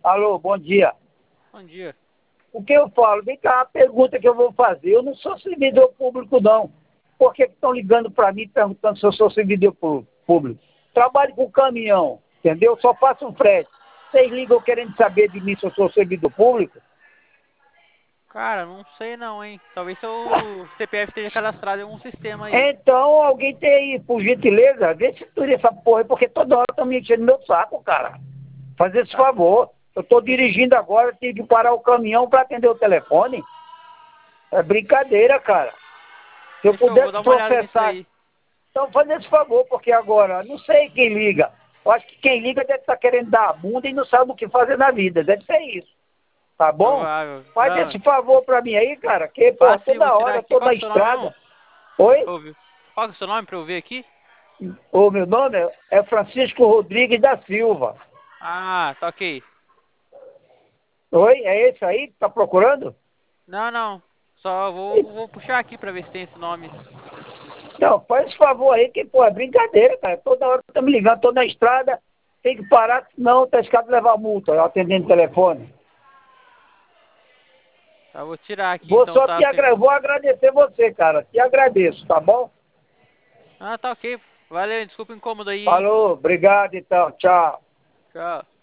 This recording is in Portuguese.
Alô, bom dia. Bom dia. O que eu falo? Vem cá, a pergunta que eu vou fazer. Eu não sou servidor público, não. Por que estão ligando para mim perguntando se eu sou servidor público? Trabalho com caminhão, entendeu? Só faço um frete. Vocês ligam querendo saber de mim se eu sou servidor público? Cara, não sei não, hein? Talvez seu CPF esteja cadastrado em algum sistema aí. Então, alguém tem aí, por gentileza, vê se tudo essa porra aí, porque toda hora estão me enchendo meu saco, cara. Fazer esse Tá. favor. Eu estou dirigindo agora, tive que parar o caminhão para atender o telefone. É brincadeira, cara. Se eu Deixa eu vou pudesse dar uma olhada nisso processar, aí. então faz esse favor, porque agora, não sei quem liga. Eu acho que quem liga deve estar querendo dar a bunda e não sabe o que fazer na vida. Deve ser isso. Tá bom? Provável. Faz Não, esse favor pra mim aí, cara, que, pô, fácil, vou toda tirar hora eu aqui. tô Qual na que é o seu nome mesmo? estrada. Oi? Ouve. Qual que é o seu nome pra eu ver aqui? O meu nome é Francisco Rodrigues da Silva. Ah, tá ok. Oi? É esse aí que tá procurando? Não, não. Só vou puxar aqui pra ver se tem esse nome. Não, faz esse favor aí, que, pô, é brincadeira, cara. Toda hora tá me ligando, tô na estrada, tem que parar, senão tá escado levar multa, eu atendendo o telefone. Tá, vou tirar aqui então, tá? Vou agradecer você, cara. Te agradeço, tá bom? Ah, tá ok. Valeu, desculpa o incômodo aí, hein? Falou, obrigado então, tchau. Tchau.